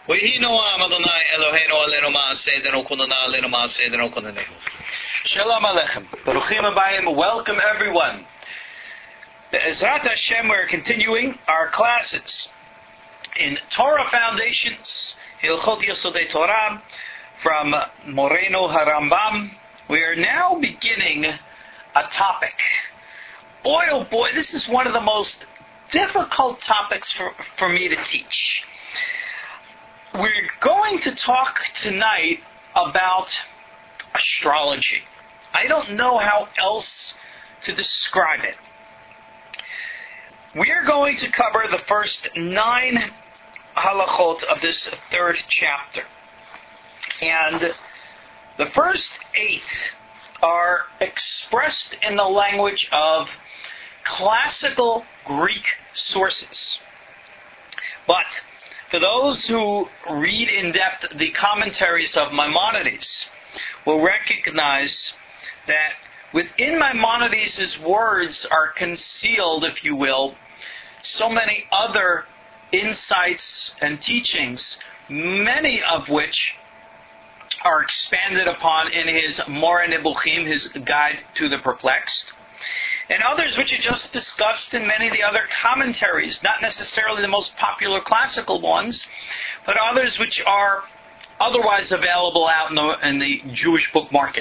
Wehi Noam Adonai Eloheinu Aleinu Ma'aseidenu Kunana Aleinu Ma'aseidenu Kunanehu. Shalom Aleichem. Baruchim Abayim. Welcome everyone. Be'ezrat Hashem, we're continuing our classes in Torah Foundations, Hilchot Yesodei Torah, from Moreno Harambam. We are now beginning a topic. Boy, oh boy, this is one of the most difficult topics for me to teach. We're going to talk tonight about astrology. I don't know how else to describe it. We are going to cover the first 9 halachot of this third chapter. And the first 8 are expressed in the language of classical Greek sources. But for those who read in depth the commentaries of Maimonides, will recognize that within Maimonides' words are concealed, if you will, so many other insights and teachings, many of which are expanded upon in his Moreh Nebuchim, his Guide to the Perplexed, and others which are just discussed in many of the other commentaries, not necessarily the most popular classical ones, but others which are otherwise available out in the Jewish book market.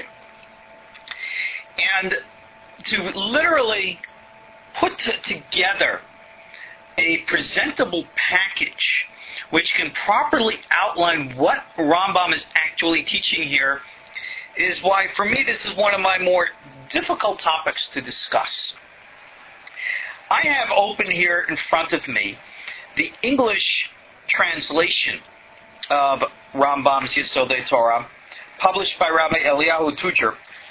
And to literally put together a presentable package which can properly outline what Rambam is actually teaching here is why, for me, this is one of my more difficult topics to discuss. I have open here in front of me the English translation of Rambam's Yesodei Torah, published by Rabbi Eliyahu Tucher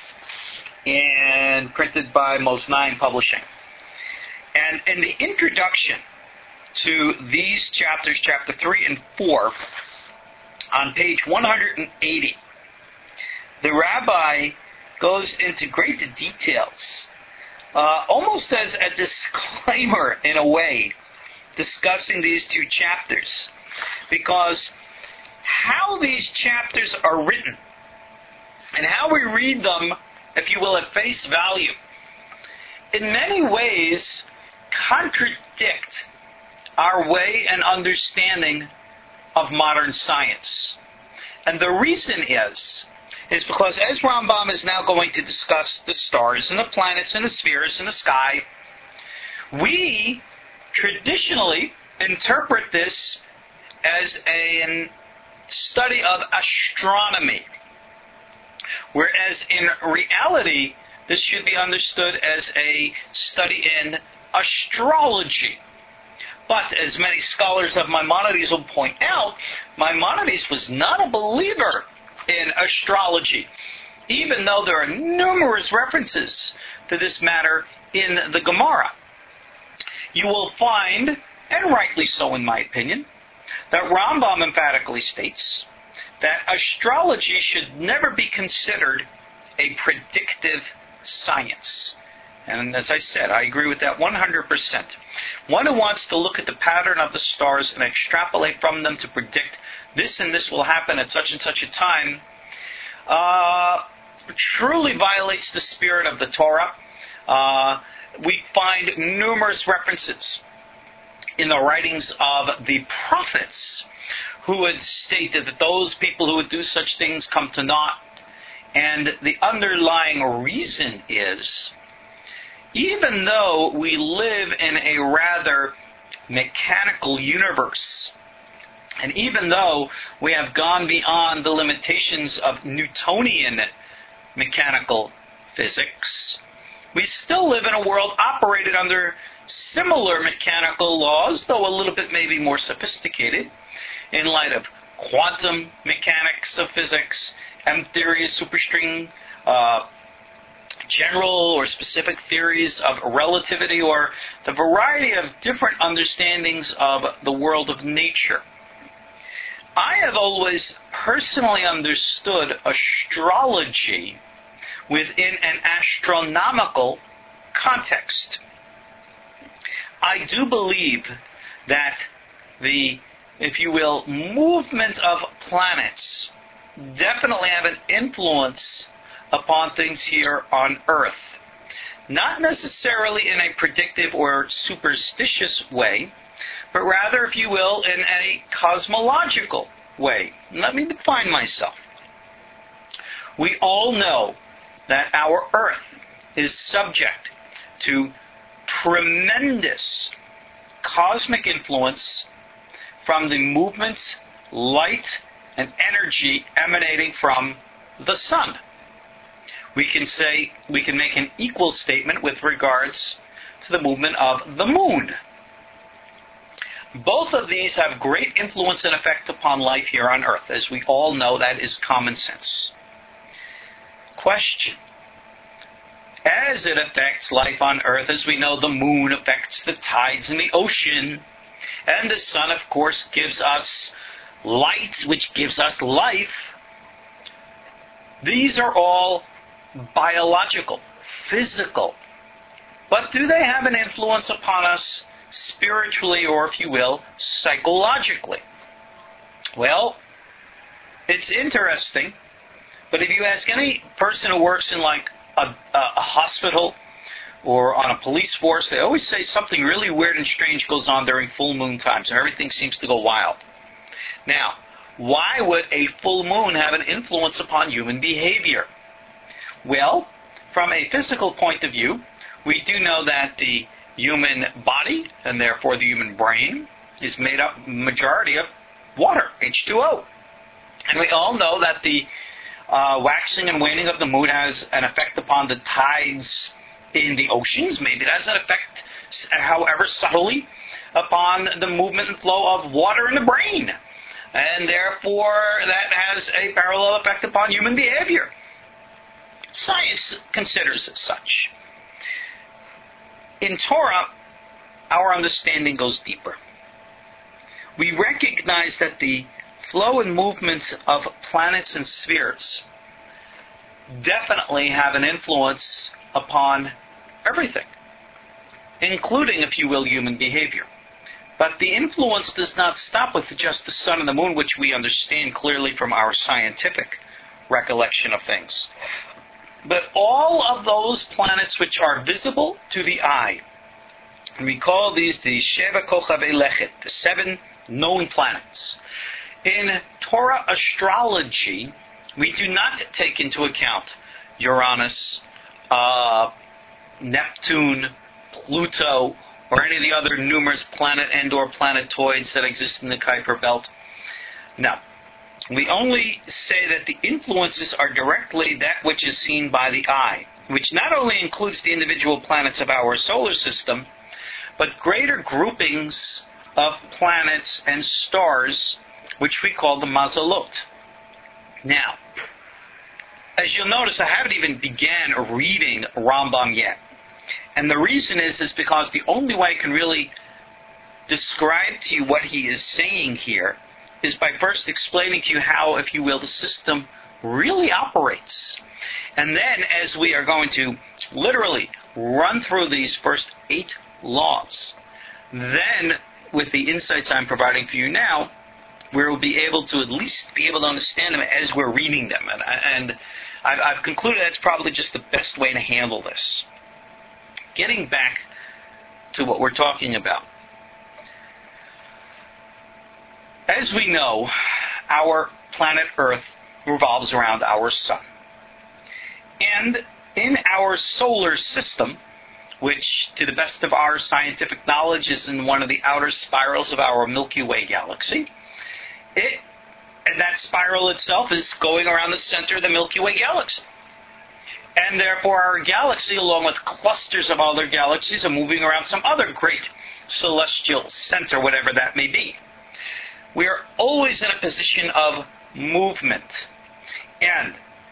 and printed by Moznaim Publishing. And in the introduction to these chapters, chapter 3 and 4, on page 180, the rabbi goes into great details, almost as a disclaimer in a way, discussing these 2 chapters, because how these chapters are written and how we read them, if you will, at face value, in many ways contradict our way and understanding of modern science. And the reason is because as Rambam is now going to discuss the stars and the planets and the spheres in the sky, we traditionally interpret this as a study of astronomy, whereas in reality this should be understood as a study in astrology. But as many scholars of Maimonides will point out, Maimonides was not a believer in astrology, even though there are numerous references to this matter in the Gemara. You will find, and rightly so in my opinion, that Rambam emphatically states that astrology should never be considered a predictive science. And as I said, I agree with that 100%. One who wants to look at the pattern of the stars and extrapolate from them to predict this and this will happen at such and such a time, truly violates the spirit of the Torah. We find numerous references in the writings of the prophets who had stated that those people who would do such things come to naught. And the underlying reason is, even though we live in a rather mechanical universe, and even though we have gone beyond the limitations of Newtonian mechanical physics, we still live in a world operated under similar mechanical laws, though a little bit maybe more sophisticated, in light of quantum mechanics of physics, M theory of superstring, general or specific theories of relativity, or the variety of different understandings of the world of nature. I have always personally understood astrology within an astronomical context. I do believe that the if you will, movement of planets definitely have an influence upon things here on Earth. Not necessarily in a predictive or superstitious way, but rather, if you will, in a cosmological way. Let me define myself. We all know that our Earth is subject to tremendous cosmic influence from the movements, light, and energy emanating from the sun. We can make an equal statement with regards to the movement of the moon. Both of these have great influence and effect upon life here on Earth. As we all know, that is common sense. Question. As it affects life on Earth, as we know, the moon affects the tides in the ocean, and the sun, of course, gives us light, which gives us life. These are all biological, physical. But do they have an influence upon us spiritually, or if you will, psychologically? Well, it's interesting, but if you ask any person who works in like a hospital or on a police force, they always say something really weird and strange goes on during full moon times, and everything seems to go wild. Now, why would a full moon have an influence upon human behavior? Well, from a physical point of view, we do know that the human body, and therefore the human brain, is made up majority of water, H2O. And we all know that the waxing and waning of the moon has an effect upon the tides in the oceans. Maybe it has an effect, however subtly, upon the movement and flow of water in the brain. And therefore, that has a parallel effect upon human behavior. Science considers it such. In Torah, our understanding goes deeper. We recognize that the flow and movements of planets and spheres definitely have an influence upon everything, including, if you will, human behavior. But the influence does not stop with just the sun and the moon, which we understand clearly from our scientific recollection of things. But all of those planets which are visible to the eye, and we call these the Sheva Kochavei Lechet, the 7 known planets. In Torah astrology, we do not take into account Uranus, Neptune, Pluto, or any of the other numerous planet and or planetoids that exist in the Kuiper Belt. No. We only say that the influences are directly that which is seen by the eye, which not only includes the individual planets of our solar system, but greater groupings of planets and stars, which we call the Mazalot. Now, as you'll notice, I haven't even began reading Rambam yet. And the reason is because the only way I can really describe to you what he is saying here is by first explaining to you how, if you will, the system really operates. And then, as we are going to literally run through these first 8 laws, then, with the insights I'm providing for you now, we'll be able to at least be able to understand them as we're reading them. And I've concluded that's probably just the best way to handle this. Getting back to what we're talking about. As we know, our planet Earth revolves around our sun. And in our solar system, which to the best of our scientific knowledge is in one of the outer spirals of our Milky Way galaxy, and that spiral itself is going around the center of the Milky Way galaxy. And therefore our galaxy, along with clusters of other galaxies, are moving around some other great celestial center, whatever that may be. We are always in a position of movement. And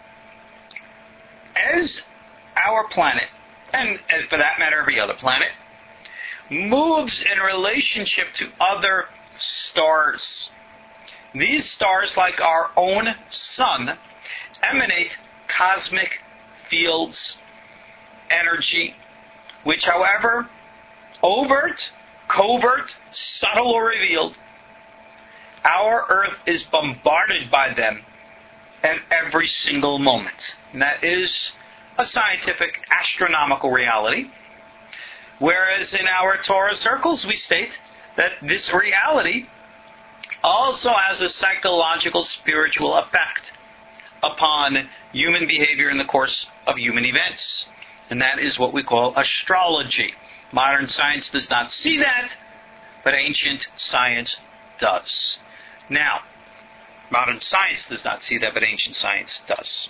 as our planet, and for that matter every other planet, moves in relationship to other stars, these stars, like our own sun, emanate cosmic fields, energy, which, however overt, covert, subtle, or revealed, Our earth is bombarded by them at every single moment. And that is a scientific, astronomical reality. Whereas in our Torah circles, we state that this reality also has a psychological, spiritual effect upon human behavior in the course of human events. And that is what we call astrology. Modern science does not see that, but ancient science does. Now, modern science does not see that, but ancient science does.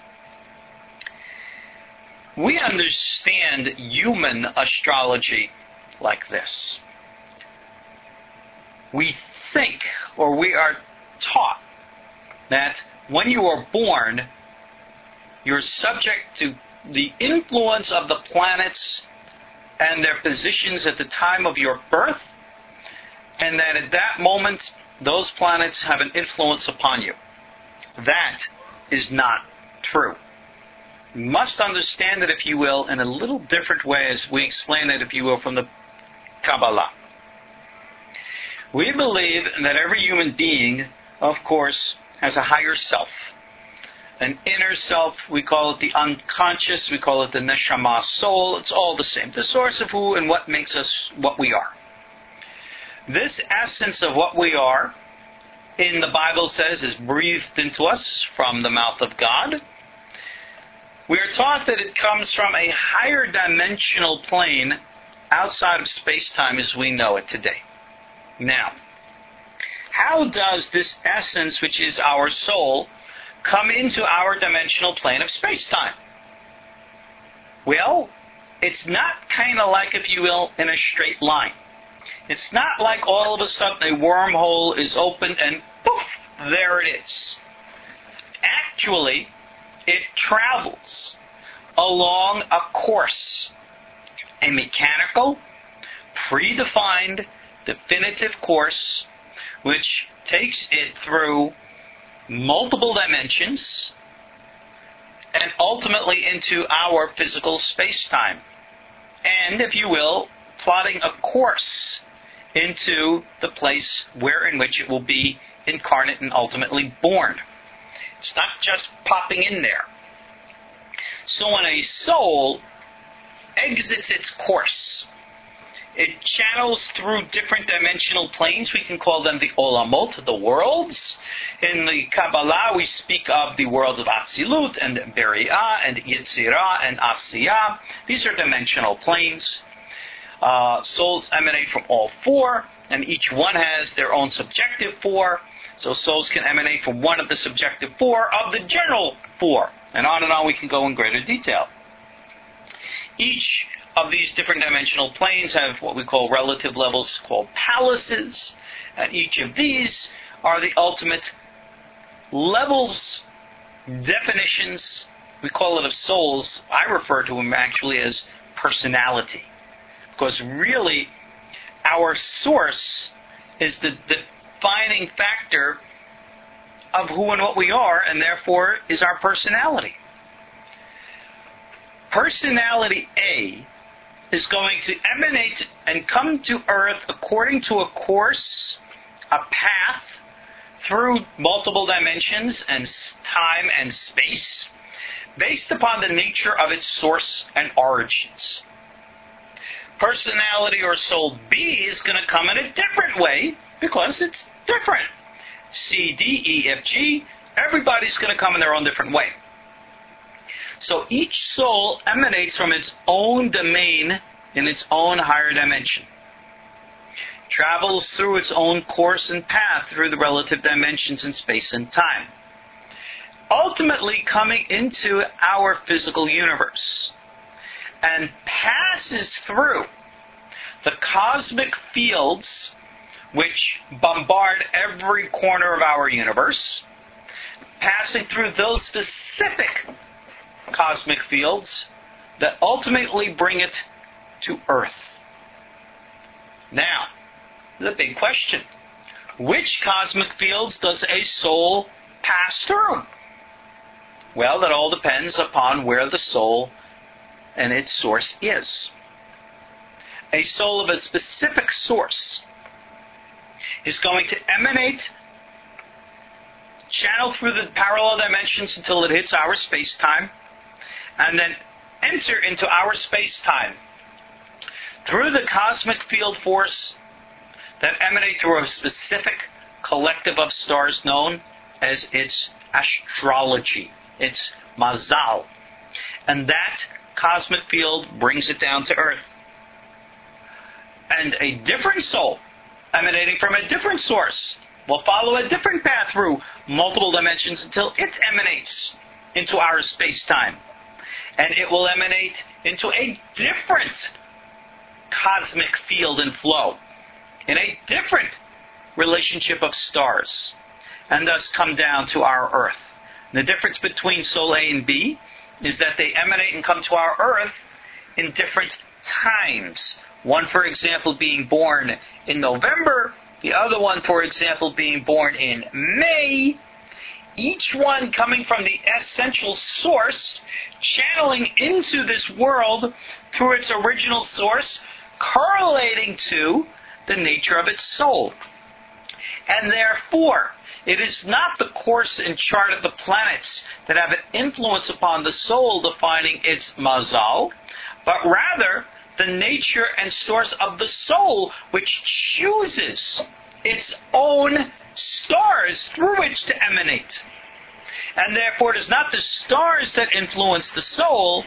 We understand human astrology like this. We think, or we are taught, that when you are born, you're subject to the influence of the planets and their positions at the time of your birth, and that at that moment, those planets have an influence upon you. That is not true. You must understand it, if you will, in a little different way as we explain it, if you will, from the Kabbalah. We believe that every human being, of course, has a higher self. An inner self, we call it the unconscious, we call it the neshama soul, it's all the same. The source of who and what makes us what we are. This essence of what we are, in the Bible says, is breathed into us from the mouth of God. We are taught that it comes from a higher dimensional plane outside of space-time as we know it today. Now, how does this essence, which is our soul, come into our dimensional plane of space-time? Well, it's not kind of like, if you will, in a straight line. It's not like all of a sudden a wormhole is opened and poof, there it is. Actually, it travels along a course, a mechanical, predefined, definitive course, which takes it through multiple dimensions and ultimately into our physical space-time. And, if you will, plotting a course into the place where in which it will be incarnate and ultimately born. It's not just popping in there. So when a soul exits its course, it channels through different dimensional planes. We can call them the olamot, the worlds. In the Kabbalah, we speak of the worlds of Atzilut and Beriah and Yetzirah and Asiyah. These are dimensional planes. Souls emanate from all four, and each one has their own subjective four. So souls can emanate from one of the subjective four of the general four. And on we can go in greater detail. Each of these different dimensional planes have what we call relative levels called palaces. And each of these are the ultimate levels, definitions, we call it of souls. I refer to them actually as personality. Because really, our source is the defining factor of who and what we are, and therefore is our personality. Personality A is going to emanate and come to earth according to a course, a path, through multiple dimensions and time and space, based upon the nature of its source and origins. Personality or soul B is going to come in a different way because it's different. C, D, E, F, G, everybody's going to come in their own different way. So each soul emanates from its own domain in its own higher dimension. Travels through its own course and path through the relative dimensions in space and time. Ultimately coming into our physical universe. And passes through the cosmic fields which bombard every corner of our universe, passing through those specific cosmic fields that ultimately bring it to Earth. Now, the big question. Which cosmic fields does a soul pass through? Well, that all depends upon where the soul and its source is. A soul of a specific source is going to emanate channel through the parallel dimensions until it hits our space-time, and then enter into our space-time through the cosmic field force that emanate through a specific collective of stars known as its astrology, its mazal. And that cosmic field brings it down to Earth. And a different soul, emanating from a different source, will follow a different path through multiple dimensions until it emanates into our space-time. And it will emanate into a different cosmic field and flow, in a different relationship of stars, and thus come down to our Earth. And the difference between soul A and B is that they emanate and come to our Earth in different times. One, for example, being born in November, the other one, for example, being born in May. Each one coming from the essential source, channeling into this world through its original source, correlating to the nature of its soul. And therefore, it is not the course and chart of the planets that have an influence upon the soul defining its mazal, but rather the nature and source of the soul, which chooses its own stars through which to emanate. And therefore, it is not the stars that influence the soul,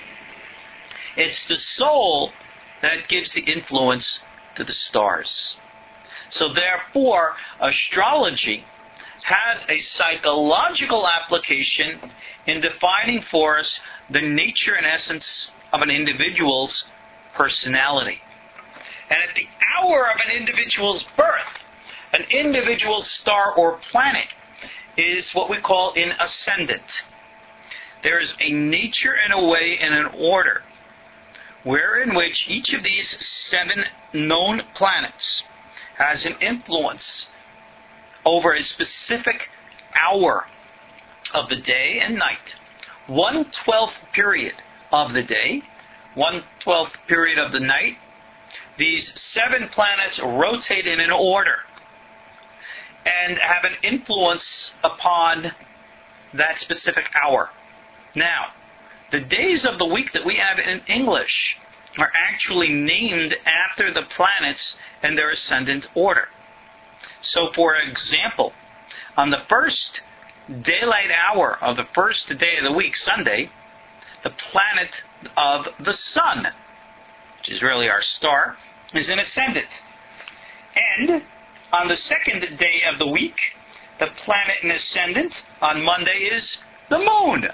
it's the soul that gives the influence to the stars. So therefore, astrology has a psychological application in defining for us the nature and essence of an individual's personality. And at the hour of an individual's birth, an individual star or planet is what we call in ascendant. There is a nature and a way and an order wherein which each of these 7 known planets has an influence over a specific hour of the day and night. 1/12th period of the day, 1/12th period of the night. These 7 planets rotate in an order and have an influence upon that specific hour. Now, the days of the week that we have in English are actually named after the planets and their ascendant order. So, for example, on the first daylight hour of the first day of the week, Sunday, the planet of the sun, which is really our star, is in ascendant. And on the second day of the week, the planet in ascendant on Monday is the moon.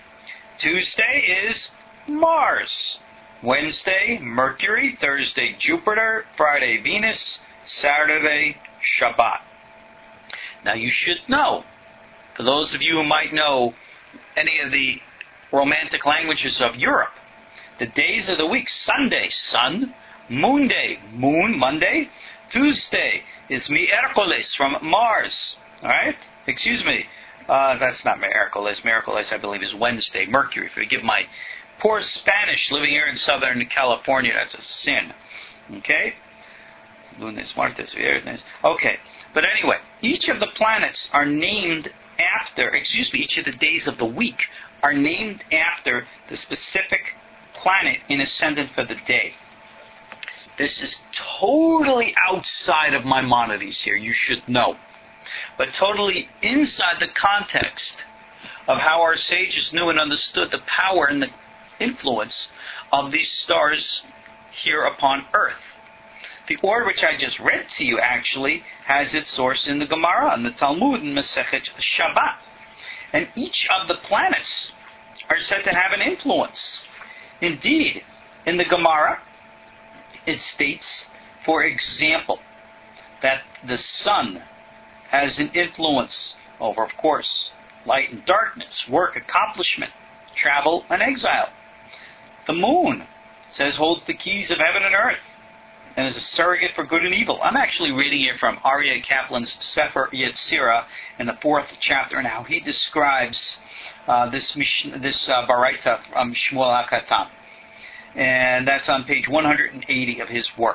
Tuesday is Mars. Wednesday, Mercury. Thursday, Jupiter. Friday, Venus. Saturday, Shabbat. Now you should know, for those of you who might know any of the romantic languages of Europe, the days of the week: Sunday, sun; Moon day, moon, Monday; Tuesday is Miércoles, from Mars. Alright? Excuse me. That's not Miércoles. Miércoles, I believe, is Wednesday. Mercury. Forgive my poor Spanish living here in Southern California. That's a sin. Okay? Lunes, martes, viernes. Okay. But anyway, each of the planets are named after, each of the days of the week are named after the specific planet in ascendant for the day. This is totally outside of Maimonides here, you should know. But totally inside the context of how our sages knew and understood the power and the influence of these stars here upon Earth. The order which I just read to you actually has its source in the Gemara and the Talmud and Masechet Shabbat. And each of the planets are said to have an influence. Indeed, in the Gemara, it states, for example, that the sun has an influence over, of course, light and darkness, work, accomplishment, travel, and exile. The moon, it says, holds the keys of heaven and earth and is a surrogate for good and evil. I'm actually reading here from Aryeh Kaplan's Sefer Yetzirah in the 4th chapter, and how he describes this Baraita from Shmuel HaKatan. And that's on page 180 of his work.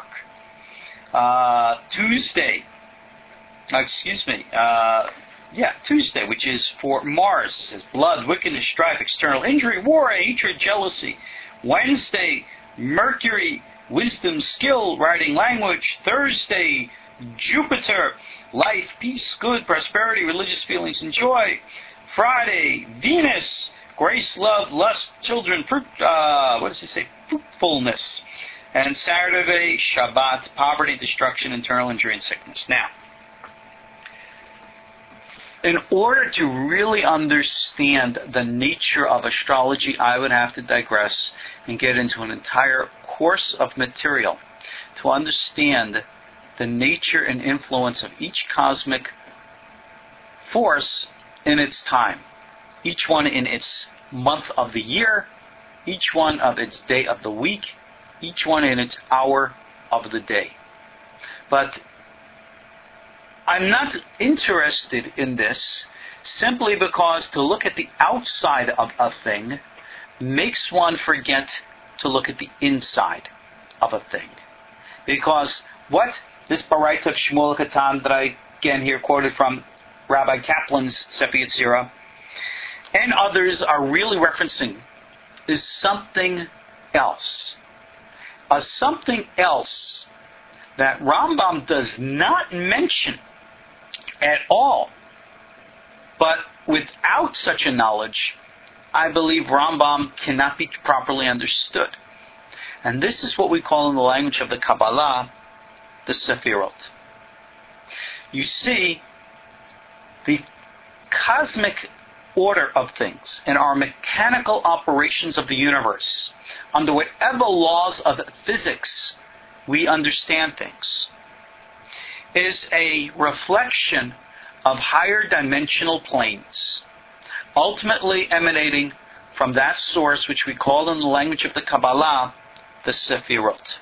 Tuesday, which is for Mars. It says blood, wickedness, strife, external injury, war, hatred, jealousy. Wednesday, Mercury, wisdom, skill, writing language. Thursday, Jupiter, life, peace, good, prosperity, religious feelings, and joy. Friday, Venus, grace, love, lust, children, fruitfulness. And Saturday, Shabbat, poverty, destruction, internal injury, and sickness. Now, in order to really understand the nature of astrology, I would have to digress and get into an entire course of material to understand the nature and influence of each cosmic force in its time. Each one in its month of the year, each one of its day of the week, each one in its hour of the day. But I'm not interested in this simply because to look at the outside of a thing makes one forget to look at the inside of a thing. Because what this Baraita of Shmuel Katan that I again here quoted from Rabbi Kaplan's Sefer Yetzirah and others are really referencing is something else. A something else that Rambam does not mention at all. But without such a knowledge, I believe Rambam cannot be properly understood. And this is what we call in the language of the Kabbalah, the Sefirot. You see, the cosmic order of things and our mechanical operations of the universe, under whatever laws of physics we understand things, is a reflection of higher dimensional planes, ultimately emanating from that source which we call in the language of the Kabbalah, the Sefirot.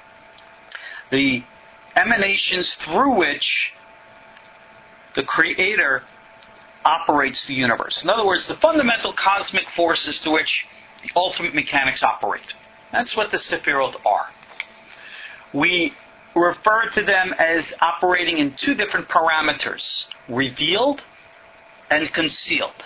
The emanations through which the Creator operates the universe. In other words, the fundamental cosmic forces to which the ultimate mechanics operate. That's what the Sefirot are. We refer to them as operating in two different parameters, revealed and concealed.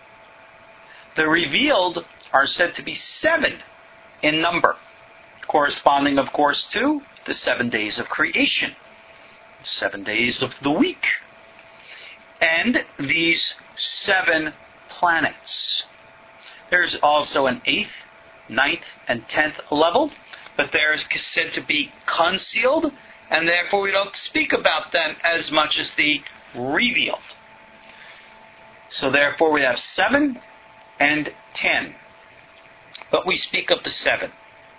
The revealed are said to be 7 in number, corresponding, of course, to the 7 days of creation, 7 days of the week, and these 7 planets. There's also an 8th, 9th, and 10th level, but they're said to be concealed, and therefore we don't speak about them as much as the revealed. So therefore we have 7 and 10. But we speak of the 7.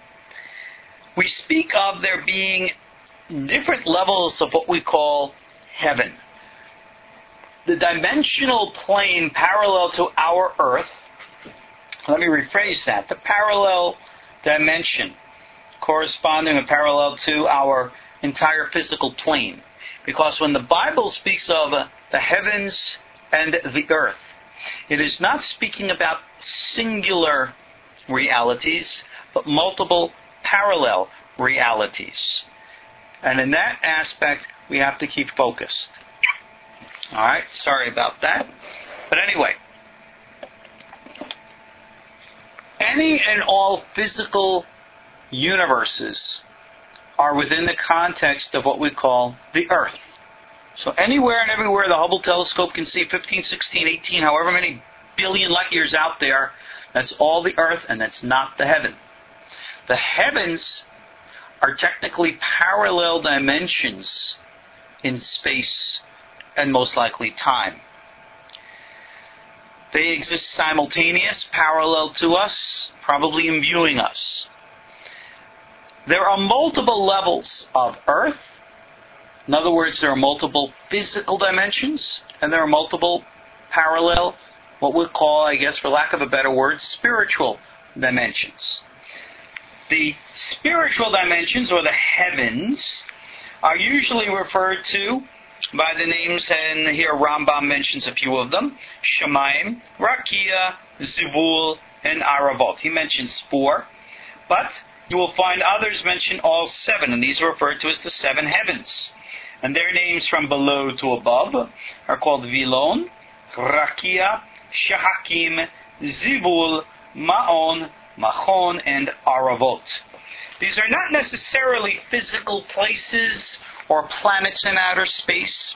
We speak of there being different levels of what we call heaven. The dimensional plane parallel to our earth, let me rephrase that, the parallel dimension corresponding and parallel to our entire physical plane. Because when the Bible speaks of the heavens and the earth, it is not speaking about singular realities, but multiple parallel realities. And in that aspect, we have to keep focused. Alright, sorry about that. But anyway, any and all physical universes are within the context of what we call the earth. So anywhere and everywhere the Hubble telescope can see 15, 16, 18, however many billion light years out there, that's all the earth and that's not the heaven. The heavens are technically parallel dimensions in space and most likely time. They exist simultaneous, parallel to us, probably imbuing us. There are multiple levels of earth. In other words, there are multiple physical dimensions, and there are multiple parallel, what we call, I guess, for lack of a better word, spiritual dimensions. The spiritual dimensions, or the heavens, are usually referred to by the names, and here Rambam mentions a few of them: Shemaim, Rakia, Zivul, and Aravot. He mentions 4, but you will find others mention all 7, and these are referred to as the 7 heavens. And their names from below to above are called Vilon, Rakia, Shahakim, Zibul, Ma'on, Machon, and Aravot. These are not necessarily physical places or planets in outer space,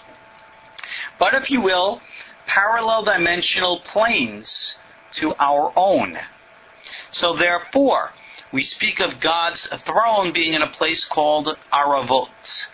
but if you will, parallel dimensional planes to our own. So therefore, we speak of God's throne being in a place called Aravot.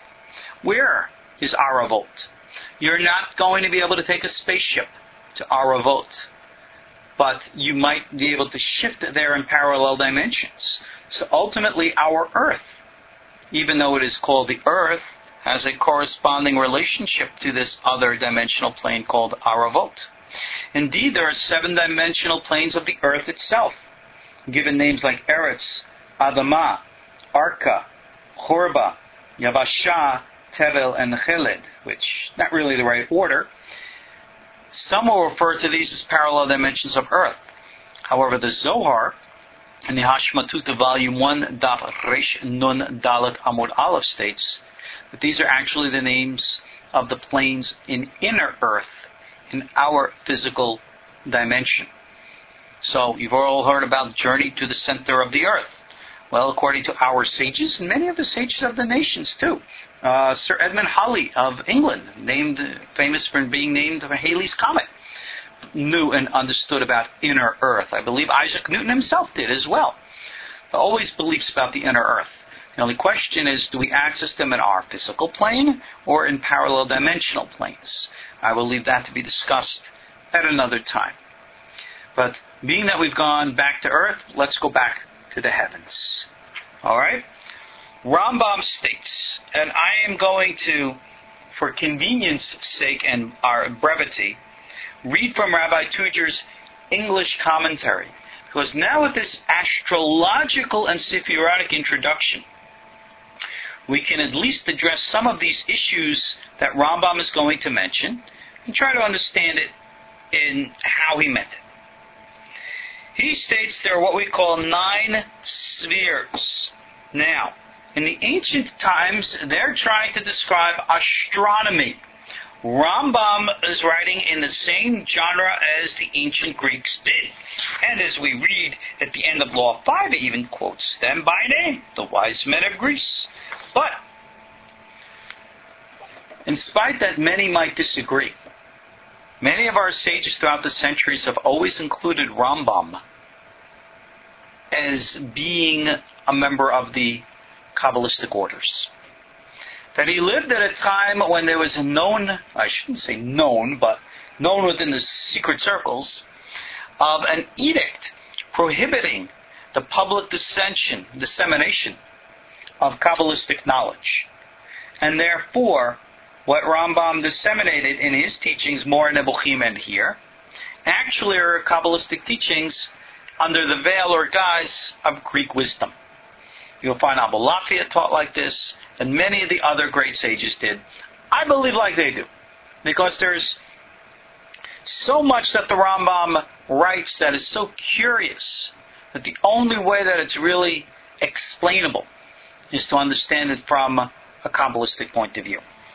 Where is Aravot? You're not going to be able to take a spaceship to Aravot, but you might be able to shift there in parallel dimensions. So ultimately, our Earth, even though it is called the Earth, has a corresponding relationship to this other dimensional plane called Aravot. Indeed, there are 7-dimensional planes of the Earth itself, given names like Eretz, Adama, Arka, Chorba, Yavasha, Tevel, and Cheled, which not really the right order. Some will refer to these as parallel dimensions of Earth. However, the Zohar, in the Hashmatuta, Volume 1, Daf Resh Nun Dalet Amud Aleph, states that these are actually the names of the planes in inner Earth, in our physical dimension. So, you've all heard about Journey to the Center of the Earth. Well, according to our sages, and many of the sages of the nations too, Sir Edmund Halley of England, famous for being named for Halley's Comet, knew and understood about inner Earth. I believe Isaac Newton himself did as well. Always beliefs about the inner Earth. The only question is, do we access them in our physical plane or in parallel dimensional planes? I will leave that to be discussed at another time. But being that we've gone back to Earth, let's go back to the heavens. Alright? Rambam states, and I am going to, for convenience sake and our brevity, read from Rabbi Tudor's English commentary, because now with this astrological and Sephirotic introduction, we can at least address some of these issues that Rambam is going to mention and try to understand it in how he meant it. He states there are what we call 9 spheres. Now, in the ancient times, they're trying to describe astronomy. Rambam is writing in the same genre as the ancient Greeks did. And as we read at the end of Law 5, he even quotes them by name, the wise men of Greece. But, in spite that many might disagree, many of our sages throughout the centuries have always included Rambam as being a member of the Kabbalistic orders. That he lived at a time when there was a known, I shouldn't say known, but known within the secret circles, of an edict prohibiting the public dissemination of Kabbalistic knowledge. And therefore, what Rambam disseminated in his teachings, more in Nebuchim and here, actually are Kabbalistic teachings under the veil or guise of Greek wisdom. You'll find Abulafia taught like this, and many of the other great sages did. I believe like they do, because there's so much that the Rambam writes that is so curious that the only way that it's really explainable is to understand it from a Kabbalistic point of view.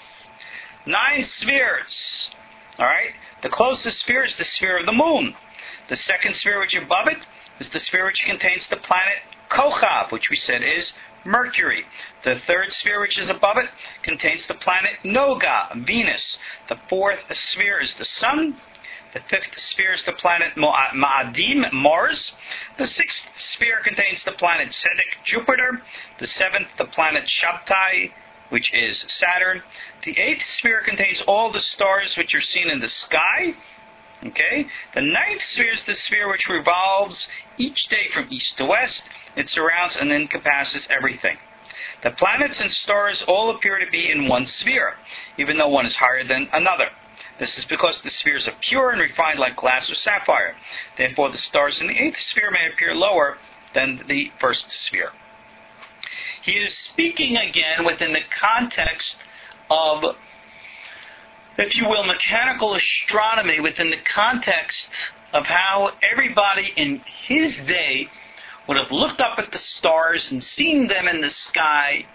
9 spheres. Alright? The closest sphere is the sphere of the moon. The second sphere which is above it is the sphere which contains the planet Kochav, which we said is Mercury. The third sphere which is above it contains the planet Noga, Venus. The fourth sphere is the sun. The fifth sphere is the planet Ma'adim, Mars. The sixth sphere contains the planet Sedek, Jupiter. The seventh, the planet Shabtai, which is Saturn. The eighth sphere contains all the stars which are seen in the sky. Okay? The ninth sphere is the sphere which revolves each day from east to west. It surrounds and encompasses everything. The planets and stars all appear to be in one sphere, even though one is higher than another. This is because the spheres are pure and refined like glass or sapphire. Therefore, the stars in the eighth sphere may appear lower than the first sphere. He is speaking again within the context of, if you will, mechanical astronomy, within the context of how everybody in his day would have looked up at the stars and seen them in the sky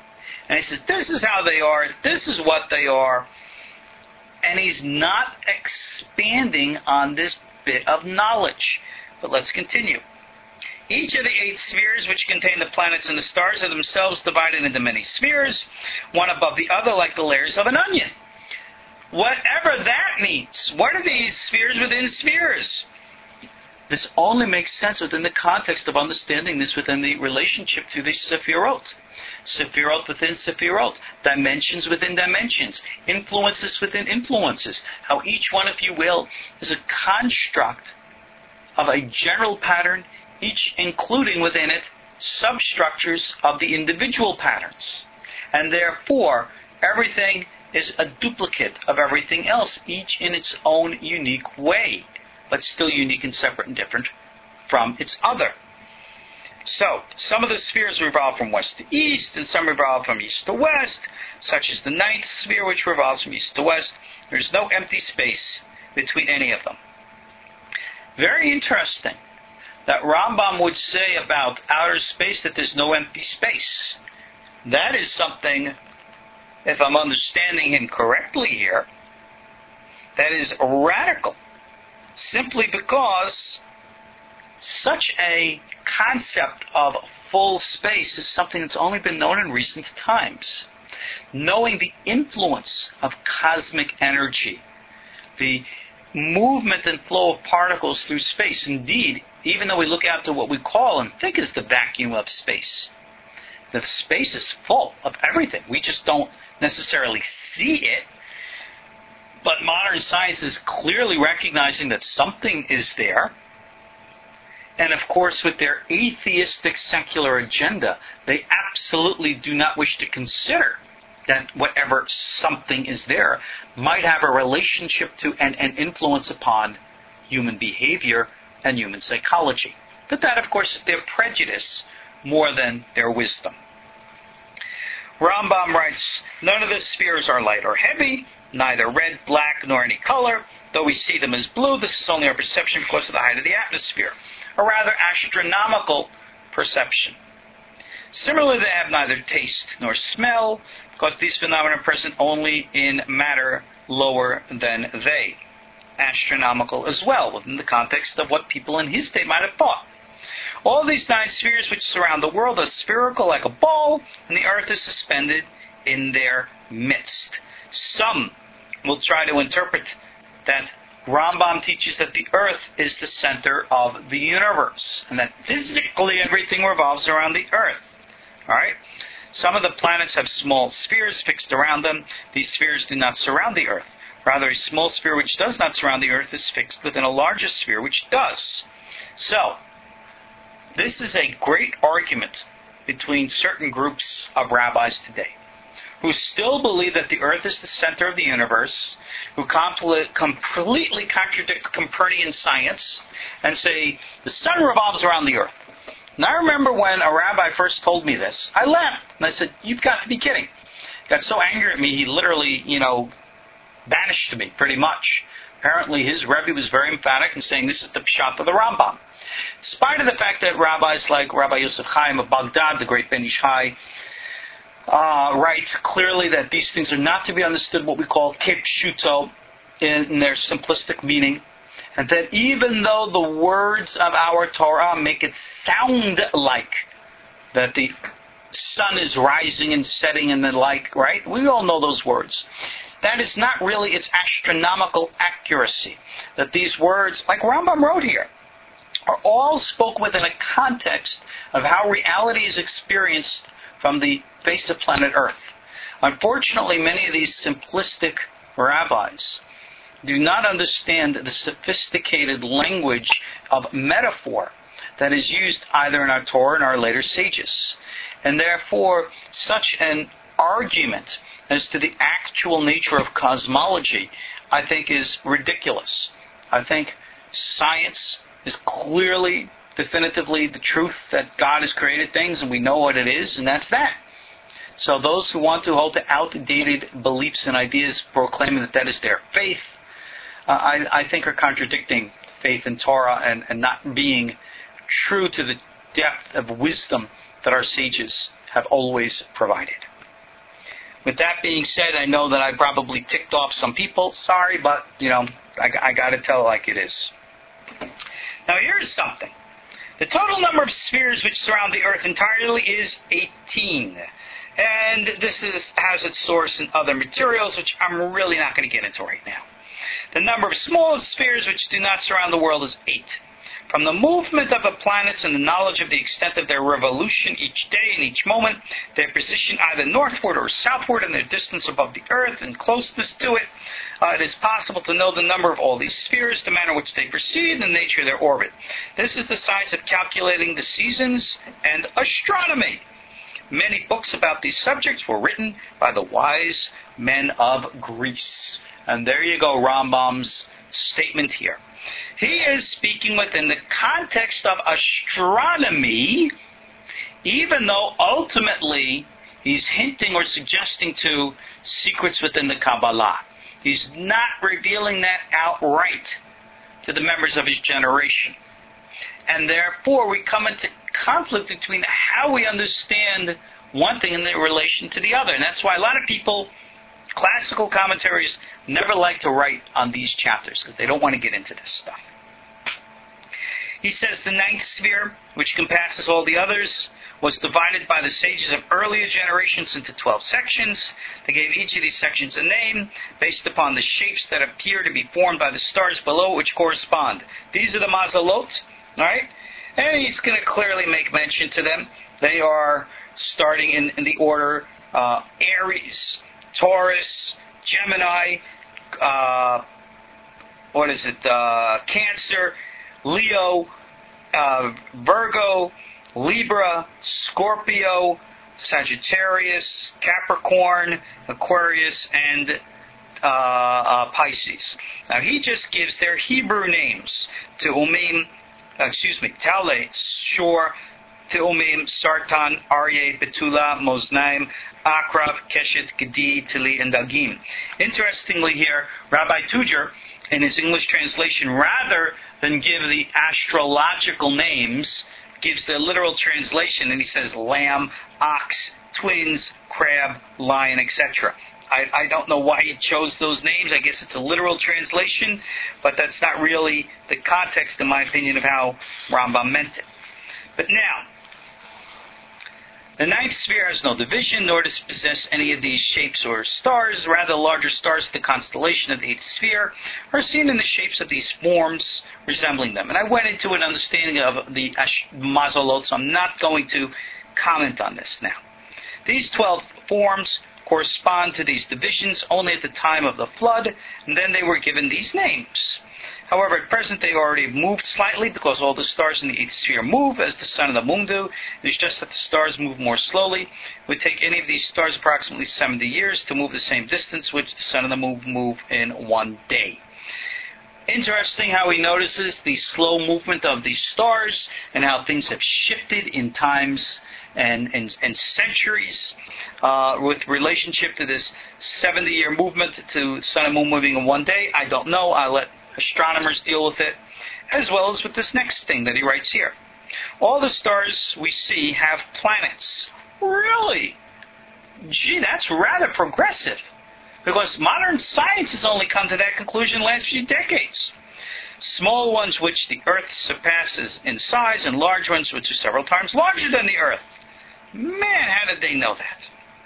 And he says, this is how they are, this is what they are. And he's not expanding on this bit of knowledge. But let's continue. Each of the 8 spheres which contain the planets and the stars are themselves divided into many spheres, one above the other like the layers of an onion. Whatever that means. What are these spheres within spheres? This only makes sense within the context of understanding this within the relationship to the Sephirot. Sephirot within Sephirot. Dimensions within dimensions. Influences within influences. How each one, if you will, is a construct of a general pattern, each including within it substructures of the individual patterns. And therefore, everything is a duplicate of everything else, each in its own unique way, but still unique and separate and different from its other. So, some of the spheres revolve from west to east, and some revolve from east to west, such as the 9th sphere, which revolves from east to west. There's no empty space between any of them. Very interesting that Rambam would say about outer space that there's no empty space. That is something, if I'm understanding him correctly here, that is radical. Simply because such a concept of full space is something that's only been known in recent times. Knowing the influence of cosmic energy, the movement and flow of particles through space. Indeed, even though we look out to what we call and think is the vacuum of space, the space is full of everything. We just don't necessarily see it. But modern science is clearly recognizing that something is there. And of course, with their atheistic secular agenda, they absolutely do not wish to consider that whatever something is there might have a relationship to and an influence upon human behavior and human psychology. But that, of course, is their prejudice more than their wisdom. Rambam writes, none of the spheres are light or heavy, neither red, black, nor any color. Though we see them as blue, this is only our perception because of the height of the atmosphere, a rather astronomical perception. Similarly, they have neither taste nor smell, because these phenomena are present only in matter lower than they. Astronomical as well, within the context of what people in his day might have thought. All these 9 spheres which surround the world are spherical like a ball, and the earth is suspended in their midst. Some will try to interpret that Rambam teaches that the earth is the center of the universe, and that physically everything revolves around the earth. Alright? Some of the planets have small spheres fixed around them. These spheres do not surround the earth. Rather, a small sphere which does not surround the earth is fixed within a larger sphere which does. So, this is a great argument between certain groups of rabbis today, who still believe that the earth is the center of the universe, who completely contradict Copernican science, and say the sun revolves around the earth. And I remember when a rabbi first told me this, I laughed, and I said, you've got to be kidding. Got so angry at me, he literally, banished me, pretty much. Apparently his Rebbe was very emphatic in saying this is the pshat of the Rambam. In spite of the fact that rabbis like Rabbi Yosef Chaim of Baghdad, the great Ben Ish Chai, writes clearly that these things are not to be understood what we call kepshuto in their simplistic meaning, and that even though the words of our Torah make it sound like that the sun is rising and setting and the like, right? We all know those words. That is not really its astronomical accuracy. That these words, like Rambam wrote here, are all spoken within a context of how reality is experienced from the face of planet Earth. Unfortunately, many of these simplistic rabbis do not understand the sophisticated language of metaphor that is used either in our Torah and our later sages. And therefore, such an argument as to the actual nature of cosmology, I think, is ridiculous. I think science is clearly, definitively the truth that God has created things and we know what it is, and that's that. So those who want to hold to outdated beliefs and ideas proclaiming that that is their faith, I think are contradicting faith in Torah and not being true to the depth of wisdom that our sages have always provided. With that being said, I know that I probably ticked off some people. Sorry, but, I got to tell it like it is. Now, here's something. The total number of spheres which surround the Earth entirely is 18. And this has its source in other materials, which I'm really not going to get into right now. The number of small spheres which do not surround the world is 8. From the movement of the planets and the knowledge of the extent of their revolution each day and each moment, their position either northward or southward and their distance above the Earth and closeness to it, it is possible to know the number of all these spheres, the manner in which they proceed, and the nature of their orbit. This is the science of calculating the seasons and astronomy. Many books about these subjects were written by the wise men of Greece. And there you go, Rambam's statement here. He is speaking within the context of astronomy, even though ultimately he's hinting or suggesting to secrets within the Kabbalah. He's not revealing that outright to the members of his generation. And therefore we come into conflict between how we understand one thing in relation to the other. And that's why a lot of people, classical commentaries, never like to write on these chapters because they don't want to get into this stuff. He says the ninth sphere, which compasses all the others, was divided by the sages of earlier generations into 12 sections. They gave each of these sections a name based upon the shapes that appear to be formed by the stars below which correspond. These are the mazalot, all right? And he's going to clearly make mention to them. They are starting in the order Aries, Taurus, Gemini, Cancer, Leo, Virgo, Libra, Scorpio, Sagittarius, Capricorn, Aquarius, and Pisces. Now he just gives their Hebrew names: Tale, Shor, Teumim, Sartan, Aryeh, Betula, Moznaim, Akrab, Keshet, Gedi, Tili, and Dagim. Interestingly here, Rabbi Tuger, in his English translation, rather than give the astrological names, gives the literal translation, and he says lamb, ox, twins, crab, lion, etc. I don't know why he chose those names. I guess it's a literal translation, but that's not really the context, in my opinion, of how Rambam meant it. But now, the ninth sphere has no division, nor does it possess any of these shapes or stars. Rather, the larger stars of the constellation of the eighth sphere are seen in the shapes of these forms resembling them. And I went into an understanding of the mazalot, so I'm not going to comment on this now. These 12 forms correspond to these divisions only at the time of the flood, and then they were given these names. However, at present they already moved slightly because all the stars in the eighth sphere move as the sun and the moon do. It's just that the stars move more slowly. It would take any of these stars approximately 70 years to move the same distance which the sun and the moon move in one day. Interesting how he notices the slow movement of these stars and how things have shifted in times and centuries with relationship to this 70-year movement to sun and moon moving in one day. I don't know. I'll let astronomers deal with it, as well as with this next thing that he writes here. All the stars we see have planets. Really? Gee, that's rather progressive, because modern science has only come to that conclusion in the last few decades. Small ones which the Earth surpasses in size, and large ones which are several times larger than the Earth. Man, how did they know that?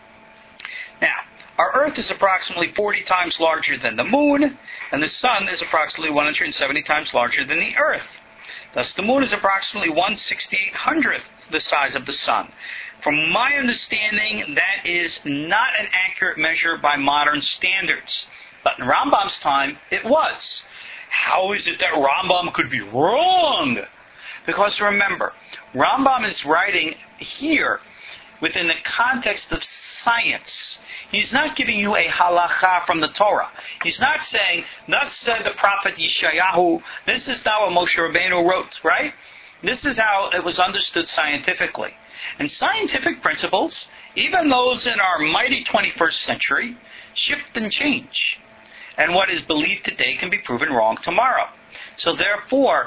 Now, our Earth is approximately 40 times larger than the Moon, and the Sun is approximately 170 times larger than the Earth. Thus, the Moon is approximately 1/6800th the size of the Sun. From my understanding, that is not an accurate measure by modern standards. But in Rambam's time, it was. How is it that Rambam could be wrong? Because remember, Rambam is writing here within the context of science. He's not giving you a halacha from the Torah. He's not saying, thus said the prophet Yeshayahu, this is now what Moshe Rabbeinu wrote, right? This is how it was understood scientifically. And scientific principles, even those in our mighty 21st century, shift and change. And what is believed today can be proven wrong tomorrow. So therefore,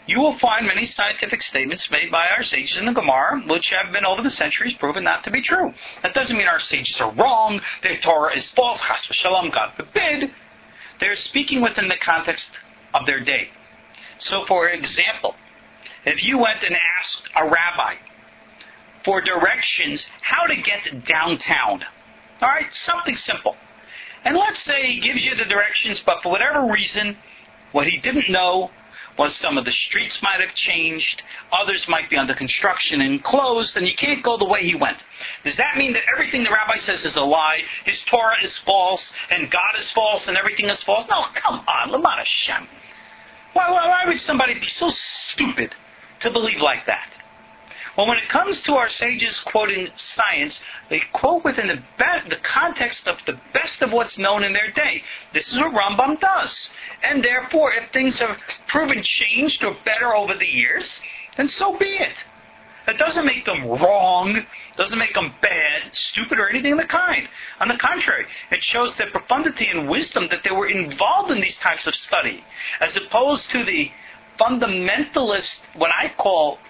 you will find many scientific statements made by our sages in the Gemara, which have been over the centuries proven not to be true. That doesn't mean our sages are wrong, their Torah is false, chas v'shalom, God forbid. They're speaking within the context of their day. So, for example, if you went and asked a rabbi for directions how to get downtown, all right, something simple, and let's say he gives you the directions, but for whatever reason, what he didn't know was some of the streets might have changed, others might be under construction and closed, and you can't go the way he went. Does that mean that everything the rabbi says is a lie, his Torah is false, and God is false, and everything is false? No, come on, L'man Hashem. Why would somebody be so stupid to believe like that? Well, when it comes to our sages quoting science, they quote within the context of the best of what's known in their day. This is what Rambam does. And therefore, if things have proven changed or better over the years, then so be it. It doesn't make them wrong, doesn't make them bad, stupid, or anything of the kind. On the contrary, it shows their profundity and wisdom that they were involved in these types of study, as opposed to the fundamentalist, what I call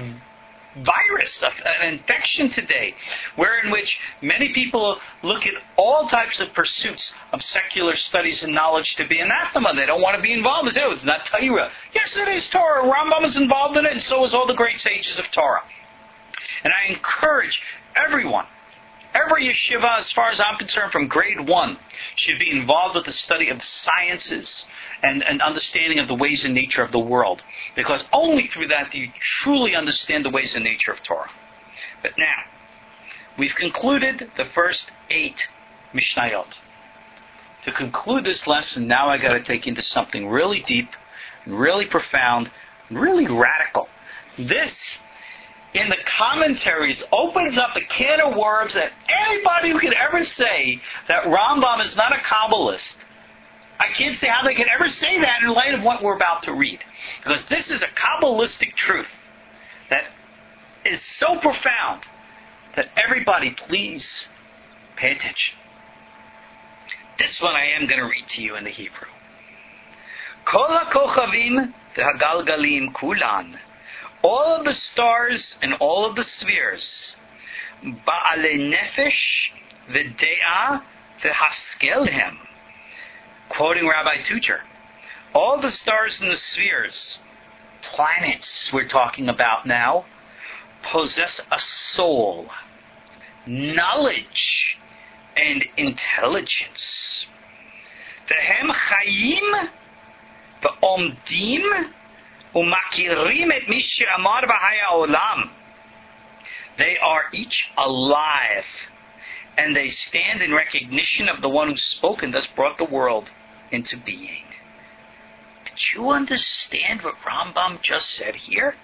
virus, an infection today, wherein which many people look at all types of pursuits of secular studies and knowledge to be anathema. They don't want to be involved. They say, it's not Torah. Yes, it is Torah. Rambam is involved in it, and so is all the great sages of Torah. And I encourage everyone, every yeshiva, as far as I'm concerned, from grade 1, should be involved with the study of the sciences and understanding of the ways and nature of the world. Because only through that do you truly understand the ways and nature of Torah. But now, we've concluded the first 8 Mishnayot. To conclude this lesson, now I got to take you into something really deep, really profound, really radical. This, in the commentaries, opens up a can of worms that anybody who could ever say that Rambam is not a Kabbalist, I can't say how they could ever say that in light of what we're about to read. Because this is a Kabbalistic truth that is so profound that everybody, please, pay attention. That's what I am going to read to you in the Hebrew. Kol ha-kochavim v'hagalgalim kulan. All of the stars and all of the spheres, ba'alei nefesh v'de'ah v'haskelhem. Quoting Rabbi Tucher, all the stars and the spheres, planets we're talking about now, possess a soul, knowledge, and intelligence. V'hem chayim v'omdim u'makirim et mi she'amar b'haya olam. They are each alive, and they stand in recognition of the one who spoke and thus brought the world into being. Did you understand what Rambam just said here?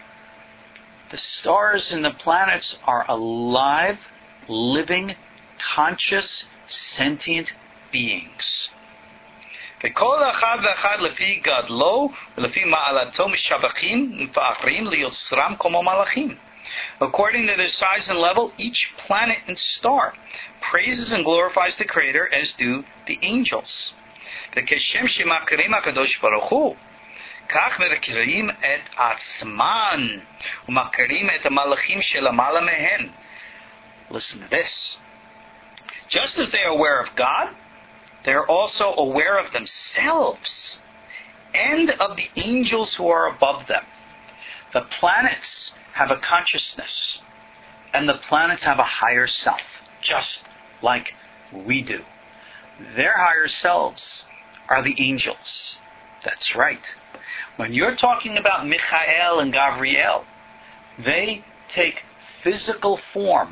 The stars and the planets are alive, living, conscious, sentient beings. וכל אחד ואחד לפי גדלו ולפי מעלתו משבחים ומפארים ליוצרם כמו מלאכים. According to their size and level, each planet and star praises and glorifies the Creator, as do the angels. וכשם שמכירים הקדוש ברוך הוא, כך מכירים את עצמן ומכירים את המלאכים שלמעלה מהן. Listen to this. Just as they are aware of God, they are also aware of themselves and of the angels who are above them. The planets have a consciousness, and the planets have a higher self, just like we do. Their higher selves are the angels. That's right. When you're talking about Michael and Gabriel, they take physical form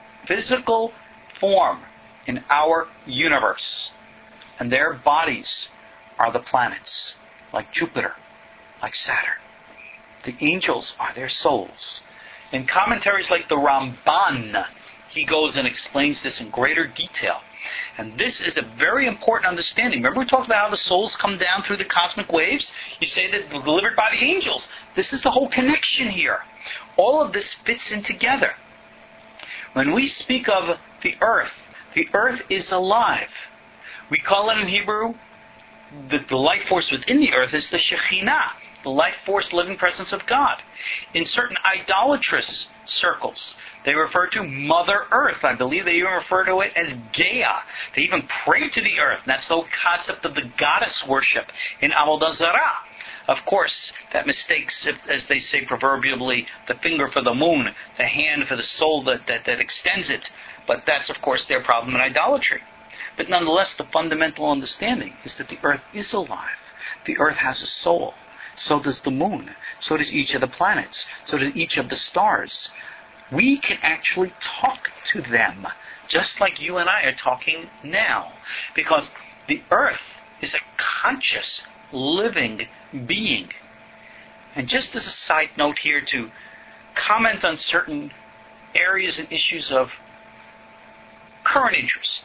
in our universe. And their bodies are the planets, like Jupiter, like Saturn. The angels are their souls. In commentaries like the Ramban, he goes and explains this in greater detail. And this is a very important understanding. Remember we talked about how the souls come down through the cosmic waves? You say that they're delivered by the angels. This is the whole connection here. All of this fits in together. When we speak of the earth is alive. We call it in Hebrew, the life force within the earth is the Shekhinah. the life force, living presence of God. In certain idolatrous circles, they refer to Mother Earth. I believe they even refer to it as Gaia. They even pray to the earth. And that's the whole concept of the goddess worship in Avodah Zarah. Of course, that mistakes, as they say proverbially, the finger for the moon, the hand for the soul that extends it. But that's, of course, their problem in idolatry. But nonetheless, the fundamental understanding is that the earth is alive. The earth has a soul. So does the moon. So does each of the planets. So does each of the stars. We can actually talk to them, just like you and I are talking now. Because the earth is a conscious, living being. And just as a side note here to comment on certain areas and issues of current interest.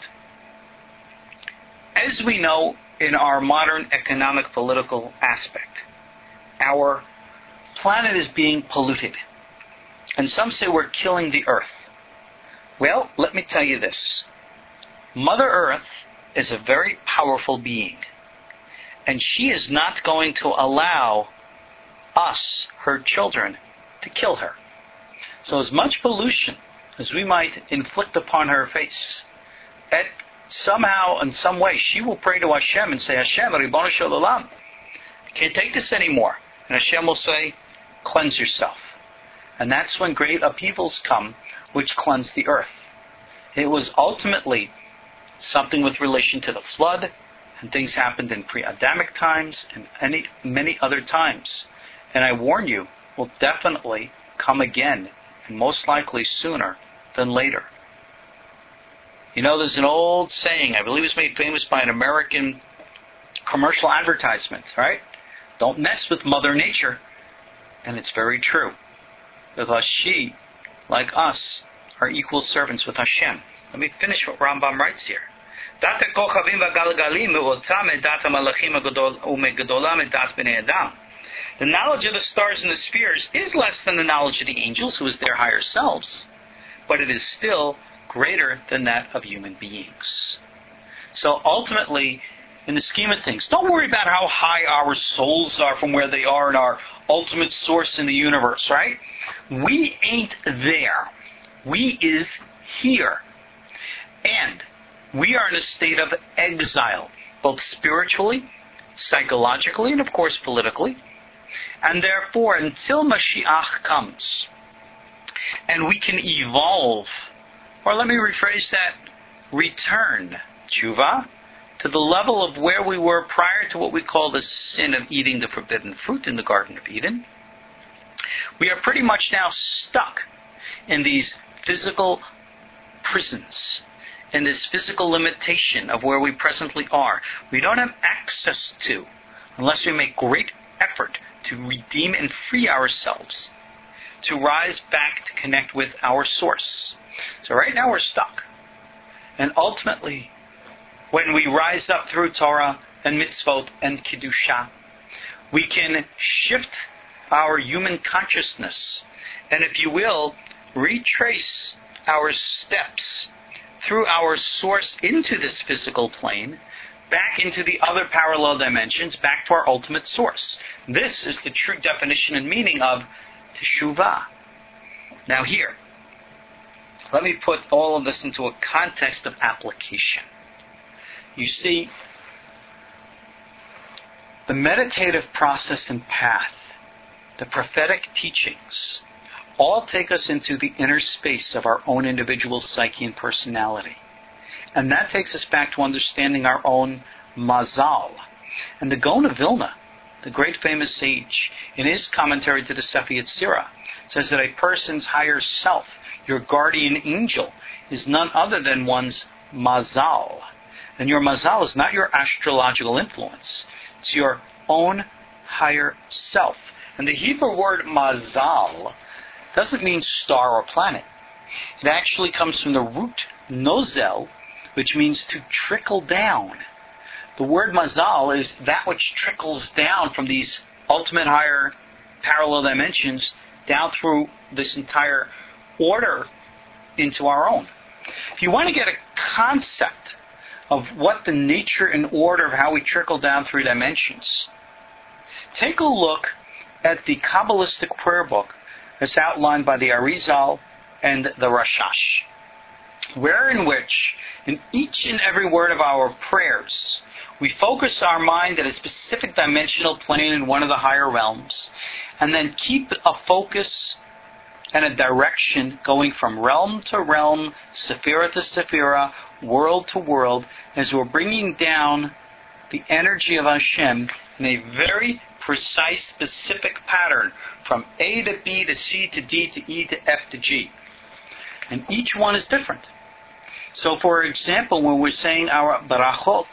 As we know, in our modern economic political aspect, our planet is being polluted. And some say we're killing the earth. Well, let me tell you this. Mother Earth is a very powerful being. And she is not going to allow us, her children, to kill her. So as much pollution as we might inflict upon her face, that somehow, in some way, she will pray to Hashem and say, Hashem, Ribono Shel Olam, I can't take this anymore. And Hashem will say, cleanse yourself. And that's when great upheavals come, which cleanse the earth. It was ultimately something with relation to the flood, and things happened in pre-Adamic times, and many other times. And I warn you, will definitely come again, and most likely sooner than later. You know, there's an old saying, I believe it's made famous by an American commercial advertisement, right? Don't mess with Mother Nature. And it's very true. Because she, like us, are equal servants with Hashem. Let me finish what Rambam writes here. The knowledge of the stars and the spheres is less than the knowledge of the angels, who is their higher selves. But it is still greater than that of human beings. So ultimately, in the scheme of things, don't worry about how high our souls are from where they are in our ultimate source in the universe, right? We ain't there. We is here. And we are in a state of exile, both spiritually, psychologically, and of course politically. And therefore, until Mashiach comes, and we can evolve, or let me rephrase that, return, tshuva, to the level of where we were prior to what we call the sin of eating the forbidden fruit in the Garden of Eden. We are pretty much now stuck in these physical prisons, in this physical limitation of where we presently are. We don't have access to, unless we make great effort to redeem and free ourselves, to rise back to connect with our source. So right now we're stuck. And ultimately, when we rise up through Torah and mitzvot and Kiddusha, we can shift our human consciousness and, if you will, retrace our steps through our source into this physical plane, back into the other parallel dimensions, back to our ultimate source. This is the true definition and meaning of teshuvah. Now here, let me put all of this into a context of application. You see, the meditative process and path, the prophetic teachings, all take us into the inner space of our own individual psyche and personality. And that takes us back to understanding our own mazal. And the Gaon of Vilna, the great famous sage, in his commentary to the Sefer Yetzirah, says that a person's higher self, your guardian angel, is none other than one's mazal. And your mazal is not your astrological influence. It's your own higher self. And the Hebrew word mazal doesn't mean star or planet. It actually comes from the root nozel, which means to trickle down. The word mazal is that which trickles down from these ultimate higher parallel dimensions down through this entire order into our own. If you want to get a concept of what the nature and order of how we trickle down through dimensions, take a look at the Kabbalistic prayer book that's outlined by the Arizal and the Rashash, in which, in each and every word of our prayers, we focus our mind at a specific dimensional plane in one of the higher realms, and then keep a focus and a direction going from realm to realm, sephira to sephira, world to world, as we're bringing down the energy of Hashem in a very precise, specific pattern from A to B to C to D to E to F to G. And each one is different. So, for example, when we're saying our barachot,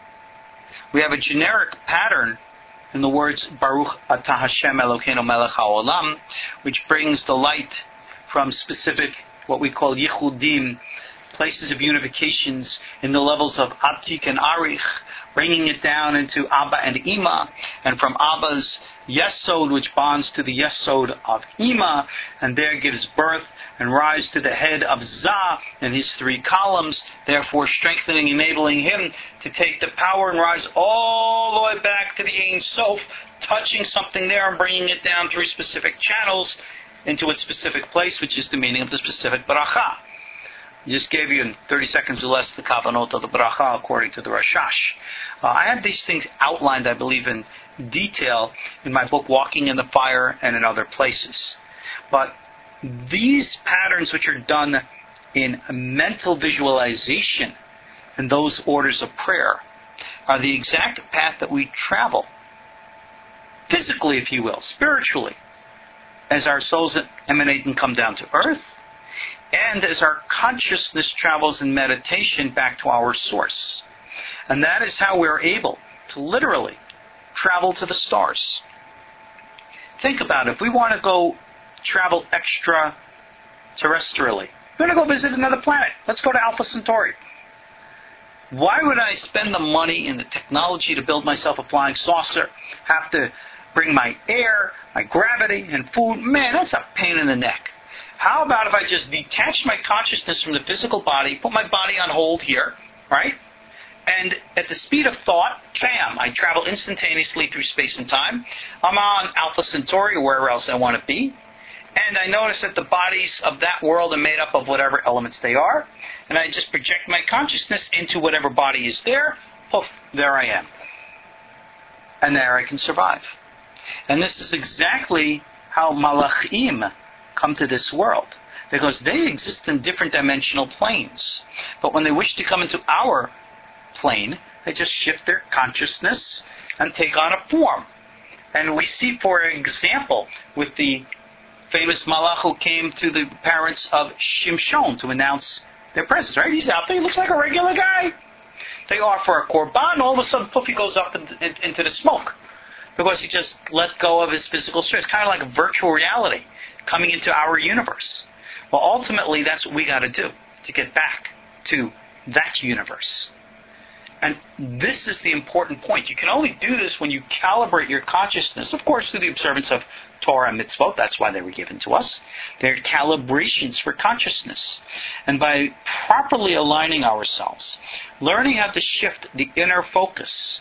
we have a generic pattern in the words Baruch Atah Hashem Elokeinu Melech HaOlam, which brings the light from specific, what we call yichudim, places of unifications in the levels of Atik and Arich, bringing it down into Abba and Ima, and from Abba's Yesod, which bonds to the Yesod of Ima, and there gives birth and rise to the head of Zah and his three columns, therefore strengthening, enabling him to take the power and rise all the way back to the Ein Sof, touching something there and bringing it down through specific channels into its specific place, which is the meaning of the specific bracha. I just gave you in 30 seconds or less the kavanot of the bracha according to the Rashash. I have these things outlined, I believe, in detail in my book Walking in the Fire and in other places. But these patterns which are done in mental visualization in those orders of prayer are the exact path that we travel, physically, if you will, spiritually, as our souls emanate and come down to earth, and as our consciousness travels in meditation back to our source. And that is how we're able to literally travel to the stars. Think about it. If we want to go travel extraterrestrially, we're going to go visit another planet. Let's go to Alpha Centauri. Why would I spend the money and the technology to build myself a flying saucer, have to bring my air, my gravity, and food? Man, that's a pain in the neck. How about if I just detach my consciousness from the physical body, put my body on hold here, right? And at the speed of thought, bam, I travel instantaneously through space and time. I'm on Alpha Centauri or wherever else I want to be. And I notice that the bodies of that world are made up of whatever elements they are. And I just project my consciousness into whatever body is there. Poof, there I am. And there I can survive. And this is exactly how Malachim come to this world, because they exist in different dimensional planes. But when they wish to come into our plane, they just shift their consciousness and take on a form. And we see, for example, with the famous Malach who came to the parents of Shimshon to announce their presence, right? He's out there, he looks like a regular guy. They offer a korban, all of a sudden, poof, he goes up into the smoke, because he just let go of his physical strength. It's kind of like a virtual reality coming into our universe. Well, ultimately, that's what we got to do to get back to that universe. And this is the important point. You can only do this when you calibrate your consciousness, of course, through the observance of Torah and mitzvot. That's why they were given to us. They're calibrations for consciousness. And by properly aligning ourselves, learning how to shift the inner focus,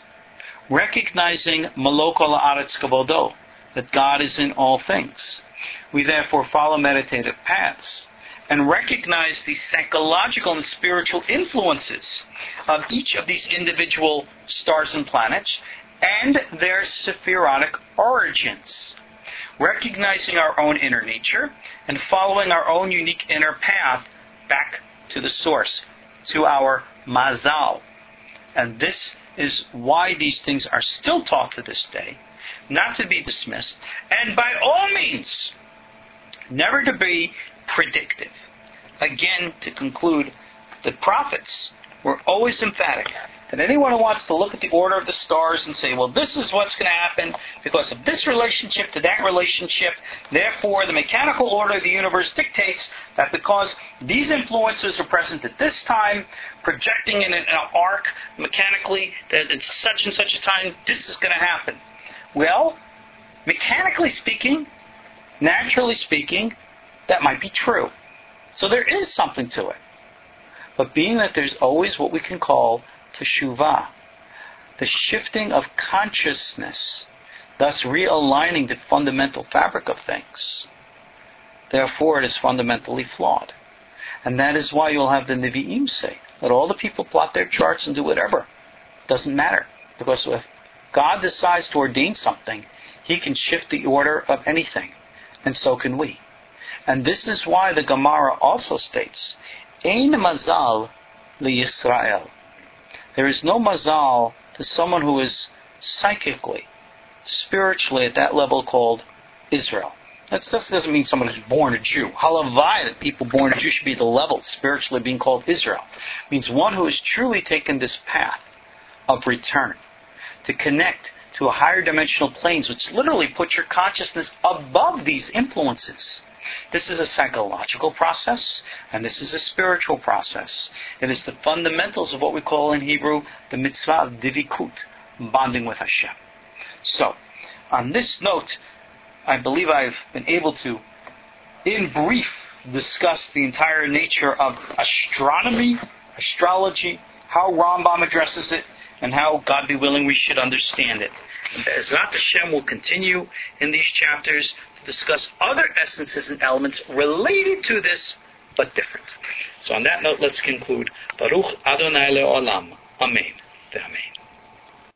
recognizing Malok Ha'aretz Kavodo, that God is in all things, we therefore follow meditative paths and recognize the psychological and spiritual influences of each of these individual stars and planets and their sephirotic origins, recognizing our own inner nature and following our own unique inner path back to the source, to our mazal. And this is why these things are still taught to this day, not to be dismissed, and by all means, never to be predictive. Again, to conclude, the prophets were always emphatic that anyone who wants to look at the order of the stars and say, well, this is what's going to happen because of this relationship to that relationship, therefore the mechanical order of the universe dictates that because these influences are present at this time, projecting in an arc mechanically that at such and such a time, this is going to happen. Well, mechanically speaking, naturally speaking, that might be true. So there is something to it. But being that there's always what we can call teshuvah, the shifting of consciousness thus realigning the fundamental fabric of things. Therefore, it is fundamentally flawed. And that is why you'll have the Nevi'im say, let all the people plot their charts and do whatever. It doesn't matter. Because if God decides to ordain something, He can shift the order of anything. And so can we. And this is why the Gemara also states, Ein mazal li-Yisrael. There is no mazal to someone who is psychically, spiritually at that level called Israel. That doesn't mean someone who's born a Jew. Halavai, that people born a Jew should be the level spiritually being called Israel. It means one who has truly taken this path of return to connect to a higher dimensional planes, which literally put your consciousness above these influences. This is a psychological process, and this is a spiritual process. It is the fundamentals of what we call in Hebrew the mitzvah of divikut, bonding with Hashem. So, on this note, I believe I've been able to, in brief, discuss the entire nature of astronomy, astrology, how Rambam addresses it, and how, God be willing, we should understand it. And Be'ezrat Hashem will continue in these chapters to discuss other essences and elements related to this, but different. So on that note, let's conclude. Baruch Adonai Le'olam. Amen. Amen.